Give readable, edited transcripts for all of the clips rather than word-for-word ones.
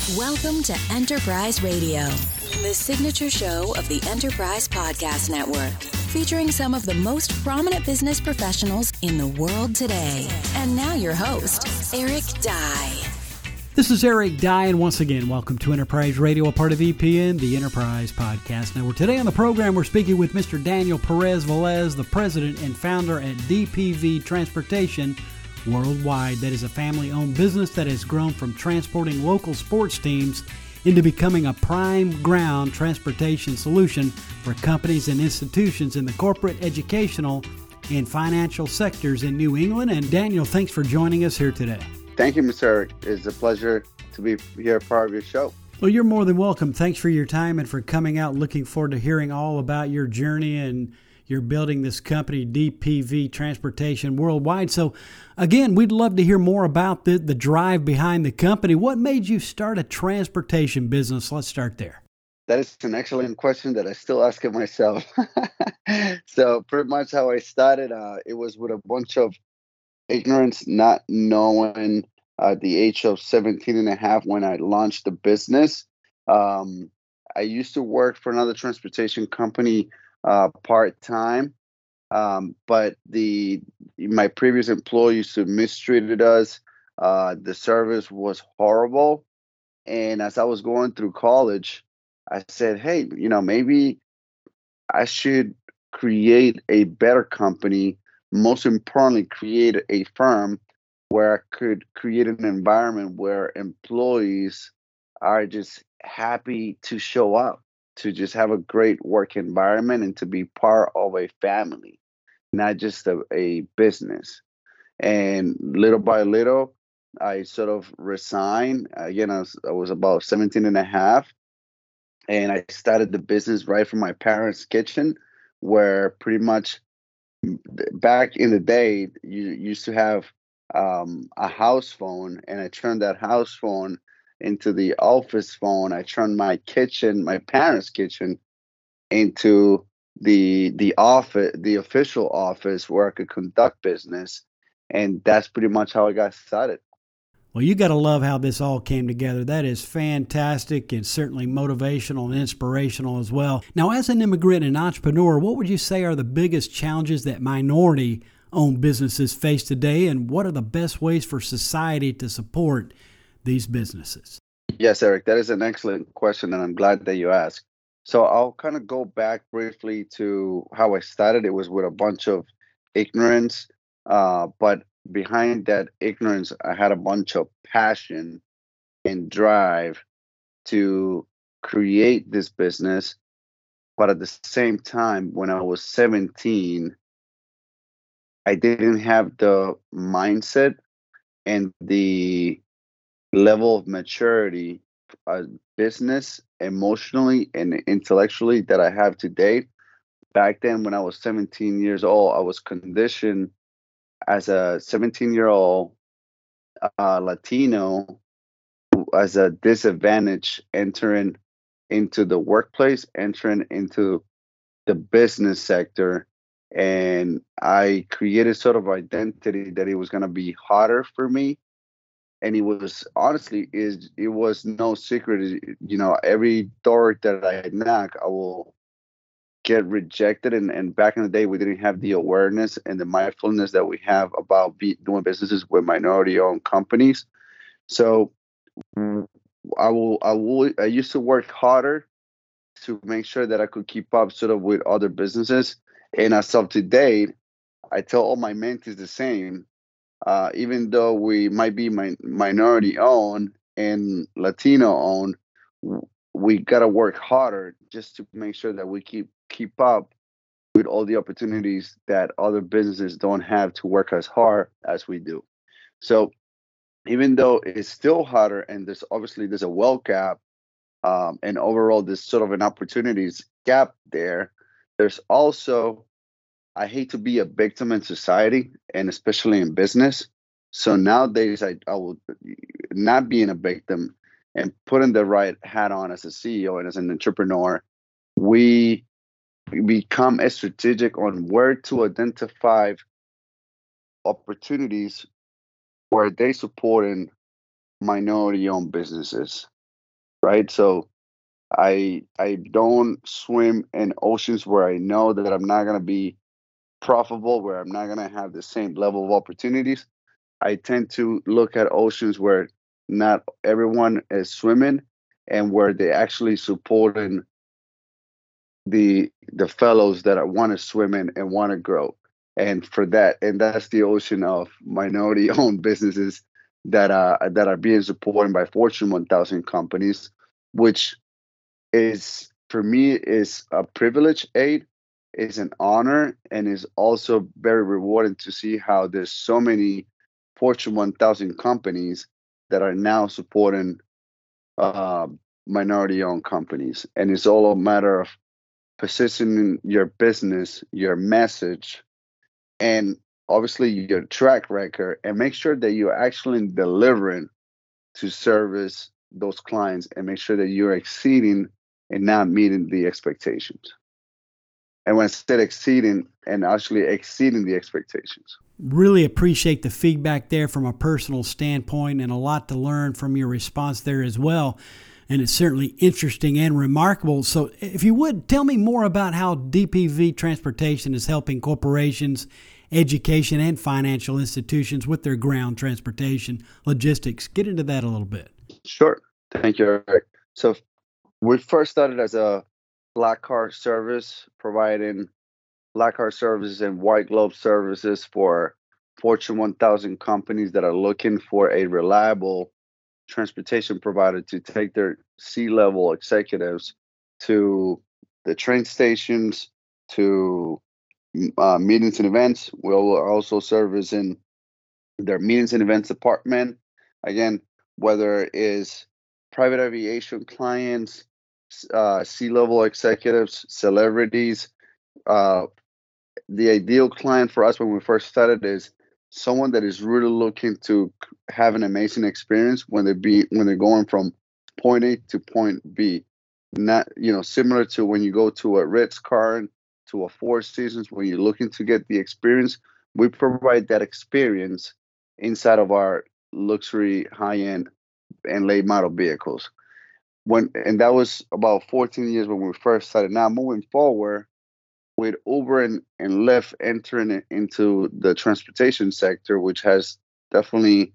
Welcome to Enterprise Radio, the signature show of the Enterprise Podcast Network, featuring some of the most prominent business professionals in the world today. And now your host, Eric Dye. This is Eric Dye, and once again, welcome to Enterprise Radio, a part of EPN, the Enterprise Podcast Network. Today on the program, we're speaking with Mr. Daniel Perez-Velez, the president and founder at DPV Transportation Worldwide. That is a family-owned business that has grown from transporting local sports teams into becoming a prime ground transportation solution for companies and institutions in the corporate, educational, and financial sectors in New England. And Daniel, thanks for joining us here today. Thank you, Mr. Eric. It's a pleasure to be here, part of your show. Well, you're more than welcome. Thanks for your time and for coming out. Looking forward to hearing all about your journey, and you're building this company, DPV Transportation Worldwide. So, again, we'd love to hear more about the drive behind the company. What made you start a transportation business? Let's start there. That is an excellent question that I still ask it myself. So pretty much how I started, it was with a bunch of ignorance, not knowing at the age of 17 and a half when I launched the business. I used to work for another transportation company part-time, but my previous employer used to mistreated us. The service was horrible. And as I was going through college, I said, hey, maybe I should create a better company. Most importantly, create a firm where I could create an environment where employees are just happy to show up, to just have a great work environment and to be part of a family, not just a business. And little by little, I sort of resigned. Again, I was about 17 and a half. And I started the business right from my parents' kitchen, where pretty much back in the day, you used to have a house phone, and I turned that house phone into the office phone. I turned my parents' kitchen, into the office, the official office where I could conduct business, and that's pretty much how I got started. Well, you got to love how this all came together. That is fantastic, and certainly motivational and inspirational as well. Now, as an immigrant and entrepreneur, what would you say are the biggest challenges that minority-owned businesses face today, and what are the best ways for society to support these businesses? Yes, Eric, that is an excellent question, and I'm glad that you asked. So I'll kind of go back briefly to how I started. It was with a bunch of ignorance, but behind that ignorance, I had a bunch of passion and drive to create this business. But at the same time, when I was 17, I didn't have the mindset and the level of maturity, business, emotionally, and intellectually that I have today. Back then, when I was 17 years old, I was conditioned as a 17-year-old Latino as a disadvantage entering into the workplace, entering into the business sector. And I created sort of identity that it was going to be harder for me. And it was it was no secret. Every door that I knock, I will get rejected. And back in the day, we didn't have the awareness and the mindfulness that we have about doing businesses with minority-owned companies. So I used to work harder to make sure that I could keep up sort of with other businesses. And as of today, I tell all my mentees the same. Even though we might be minority-owned and Latino-owned, we got to work harder just to make sure that we keep up with all the opportunities that other businesses don't have to work as hard as we do. So even though it's still harder, and there's a wealth gap, and overall there's sort of an opportunities gap there, there's also, I hate to be a victim in society, and especially in business. So nowadays I will not being a victim and putting the right hat on as a CEO and as an entrepreneur. We become strategic on where to identify opportunities where they supporting minority-owned businesses. right? So I don't swim in oceans where I know that I'm not gonna be profitable, where I'm not gonna have the same level of opportunities. I tend to look at oceans where not everyone is swimming and where they actually supporting the fellows that want to swim in and want to grow. And for that, and that's the ocean of minority-owned businesses that are being supported by Fortune 1000 companies, which is for me is a privilege. Aid is an honor, and is also very rewarding to see how there's so many Fortune 1000 companies that are now supporting uh, minority-owned companies, and it's all a matter of positioning your business, your message, and obviously your track record, and make sure that you're actually delivering to service those clients, and make sure that you're exceeding and not meeting the expectations. And when I said exceeding, and actually exceeding the expectations. Really appreciate the feedback there from a personal standpoint, and a lot to learn from your response there as well. And it's certainly interesting and remarkable. So if you would, tell me more about how DPV Transportation is helping corporations, education, and financial institutions with their ground transportation logistics. Get into that a little bit. Sure. Thank you, Eric. So we first started as a black card service, providing black card services and white glove services for Fortune 1000 companies that are looking for a reliable transportation provider to take their C-level executives to the train stations, to meetings and events. We'll also service in their meetings and events department. Again, whether it is private aviation clients, C-level executives, celebrities. Uh, the ideal client for us when we first started is someone that is really looking to have an amazing experience when they're going from point A to point B. Not similar to when you go to a Ritz-Carlton, to a Four Seasons, when you're looking to get the experience. We provide that experience inside of our luxury, high-end, and late model vehicles. And that was about 14 years when we first started. Now moving forward, with Uber and Lyft entering into the transportation sector, which has definitely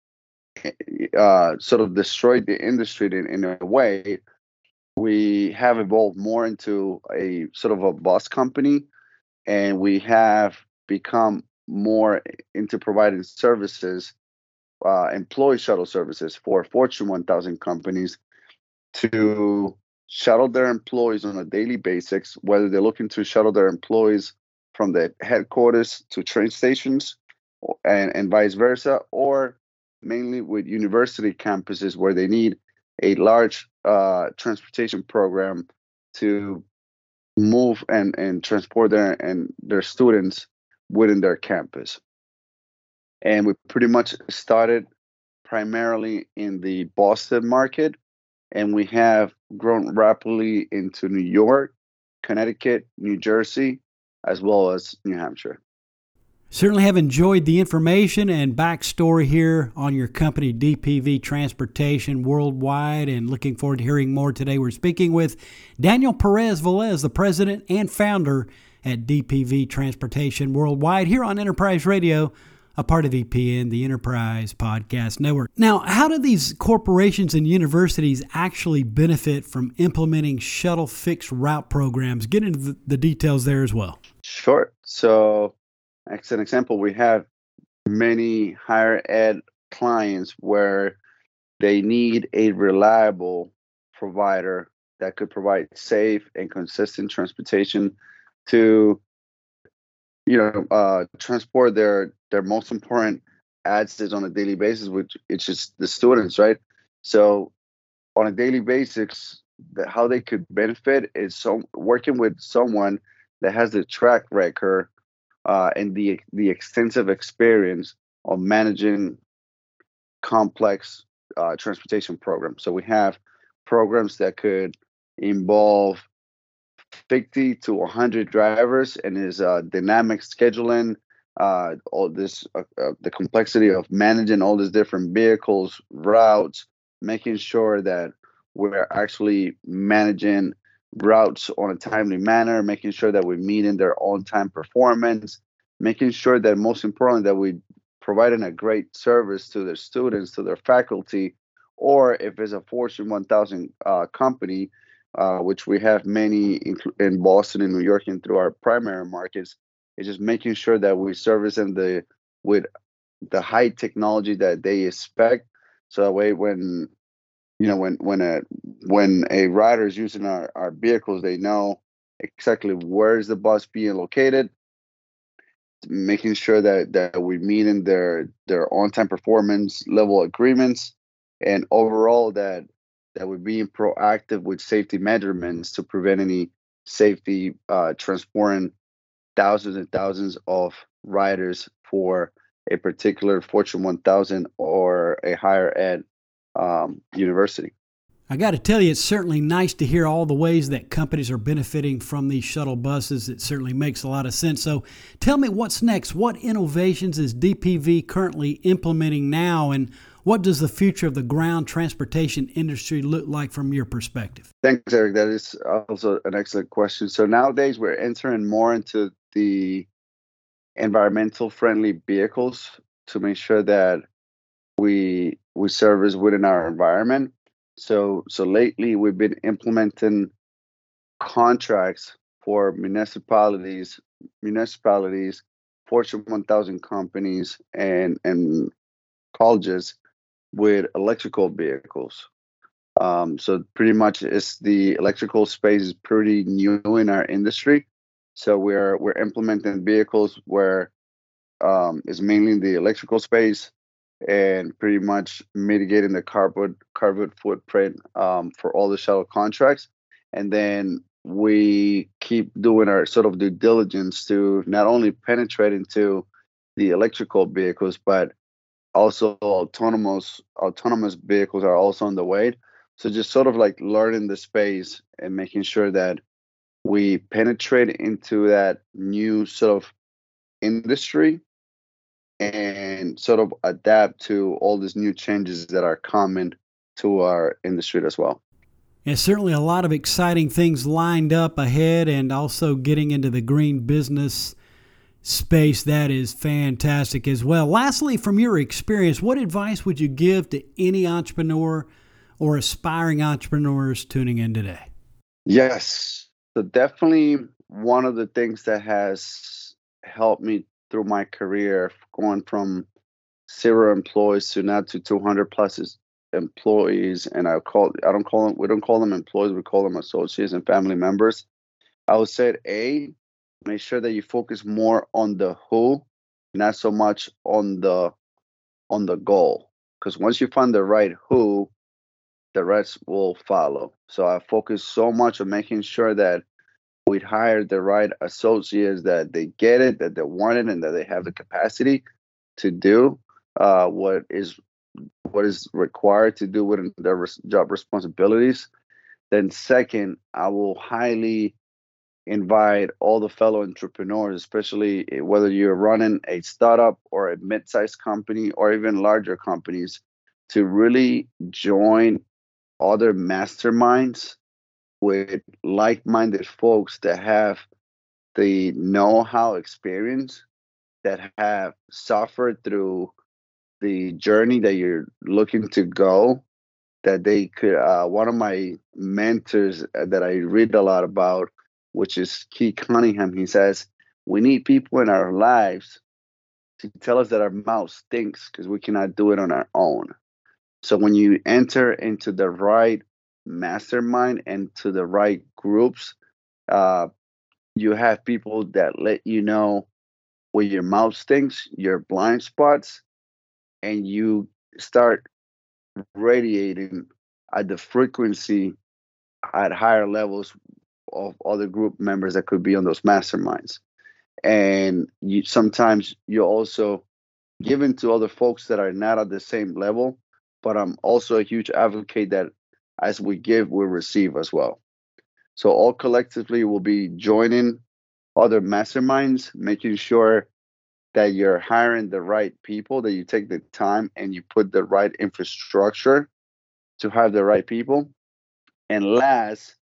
sort of destroyed the industry in a way, we have evolved more into a sort of a bus company, and we have become more into providing services, employee shuttle services for Fortune 1000 companies to shuttle their employees on a daily basis, whether they're looking to shuttle their employees from the headquarters to train stations and vice versa, or mainly with university campuses where they need a large transportation program to move and transport their students within their campus. And we pretty much started primarily in the Boston market, and we have grown rapidly into New York, Connecticut, New Jersey, as well as New Hampshire. Certainly have enjoyed the information and backstory here on your company, DPV Transportation Worldwide, and looking forward to hearing more today. We're speaking with Daniel Perez Velez, the president and founder at DPV Transportation Worldwide, here on Enterprise Radio, a part of EPN, the Enterprise Podcast Network. Now, how do these corporations and universities actually benefit from implementing shuttle fixed route programs? Get into the details there as well. Sure. So, as an example, we have many higher ed clients where they need a reliable provider that could provide safe and consistent transportation to transport their most important assets on a daily basis, which it's just the students, right? So on a daily basis, how they could benefit is working with someone that has the track record and the extensive experience of managing complex transportation programs. So we have programs that could involve 50 to 100 drivers, and is dynamic scheduling, all this, the complexity of managing all these different vehicles, routes, making sure that we're actually managing routes on a timely manner, making sure that we're meeting their on-time performance, making sure that most importantly that we providing a great service to their students, to their faculty, or if it's a Fortune 1000 company, which we have many in Boston and New York and through our primary markets, it's just making sure that we service them with the high technology that they expect. So that way, when when a rider is using our vehicles, they know exactly where is the bus being located, making sure that we're meeting their on-time performance level agreements, and overall that we're being proactive with safety measurements to prevent any safety transporting thousands and thousands of riders for a particular Fortune 1000 or a higher ed university. I got to tell you, it's certainly nice to hear all the ways that companies are benefiting from these shuttle buses. It certainly makes a lot of sense. So tell me what's next. What innovations is DPV currently implementing now, and what does the future of the ground transportation industry look like from your perspective? Thanks, Eric. That is also an excellent question. So nowadays we're entering more into the environmental friendly vehicles to make sure that we service within our environment. So lately we've been implementing contracts for municipalities, Fortune 1000 companies, and colleges with electrical vehicles. So pretty much, it's the electrical space is pretty new in our industry. So we're implementing vehicles where it's mainly in the electrical space, and pretty much mitigating the carbon footprint for all the shuttle contracts. And then we keep doing our sort of due diligence to not only penetrate into the electrical vehicles, but also autonomous vehicles are also on the way. So just sort of like learning the space and making sure that we penetrate into that new sort of industry and sort of adapt to all these new changes that are coming to our industry as well. And certainly a lot of exciting things lined up ahead, and also getting into the green business space. That is fantastic as well. Lastly, from your experience, what advice would you give to any entrepreneur or aspiring entrepreneurs tuning in today? Yes. So definitely one of the things that has helped me through my career, going from 0 employees to now to 200 plus employees, and we don't call them employees, we call them associates and family members. I would say, make sure that you focus more on the who, not so much on the goal. Because once you find the right who, the rest will follow. So I focus so much on making sure that we'd hire the right associates, that they get it, that they want it, and that they have the capacity to do what is required to do within their job responsibilities. Then second, I will highly invite all the fellow entrepreneurs, especially whether you're running a startup or a mid-sized company or even larger companies, to really join other masterminds with like-minded folks that have the know-how experience, that have suffered through the journey that you're looking to go, that they could one of my mentors that I read a lot about, which is Keith Cunningham, he says, we need people in our lives to tell us that our mouth stinks because we cannot do it on our own. So when you enter into the right mastermind and to the right groups, you have people that let you know where your mouth stinks, your blind spots, and you start radiating at the frequency at higher levels of other group members that could be on those masterminds. And sometimes you also give in to other folks that are not at the same level. But I'm also a huge advocate that as we give, we receive as well. So all collectively will be joining other masterminds, making sure that you're hiring the right people, that you take the time and you put the right infrastructure to have the right people. And last,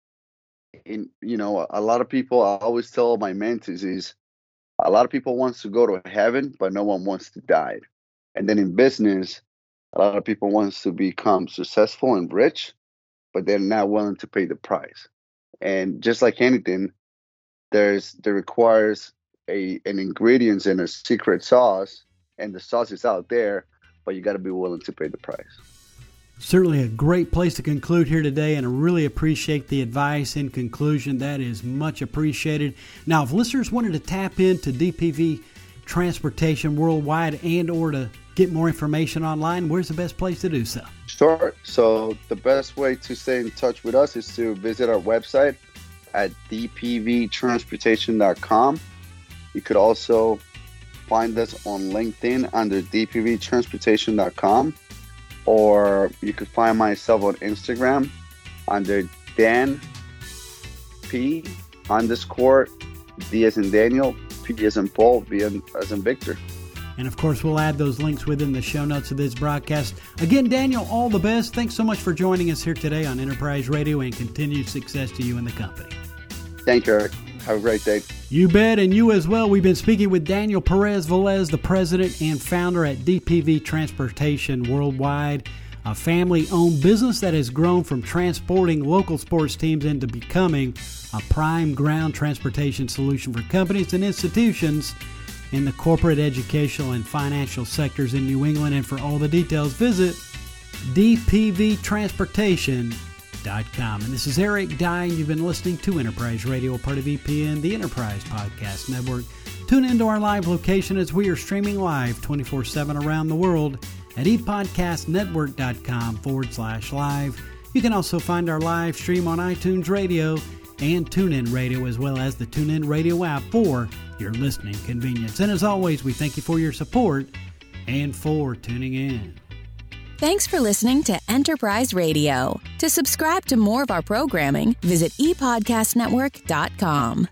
a lot of people, I always tell my mentees is, a lot of people wants to go to heaven, but no one wants to die. And then in business, a lot of people wants to become successful and rich, but they're not willing to pay the price. And just like anything, there requires an ingredients and a secret sauce, and the sauce is out there, but you got to be willing to pay the price. Certainly a great place to conclude here today, and I really appreciate the advice in conclusion. That is much appreciated. Now, if listeners wanted to tap into DPV Transportation Worldwide and or to get more information online, where's the best place to do so? Sure. So the best way to stay in touch with us is to visit our website at dpvtransportation.com. You could also find us on LinkedIn under dpvtransportation.com. Or you could find myself on Instagram under Dan P_D as in Daniel, P as in Paul, V as in Victor. And of course, we'll add those links within the show notes of this broadcast. Again, Daniel, all the best. Thanks so much for joining us here today on Enterprise Radio, and continued success to you and the company. Thank you, Eric. Have a great day. You bet, and you as well. We've been speaking with Daniel Perez-Velez, the president and founder at DPV Transportation Worldwide, a family-owned business that has grown from transporting local sports teams into becoming a prime ground transportation solution for companies and institutions in the corporate, educational, and financial sectors in New England. And for all the details, visit dpvtransportation.com. And this is Eric Dye, and you've been listening to Enterprise Radio, a part of EPN, the Enterprise Podcast Network. Tune into our live location as we are streaming live 24/7 around the world at epodcastnetwork.com/live. You can also find our live stream on iTunes Radio and TuneIn Radio, as well as the TuneIn Radio app for your listening convenience. And as always, we thank you for your support and for tuning in. Thanks for listening to Enterprise Radio. To subscribe to more of our programming, visit epodcastnetwork.com.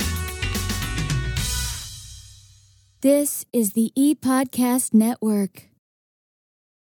This is the ePodcast Network.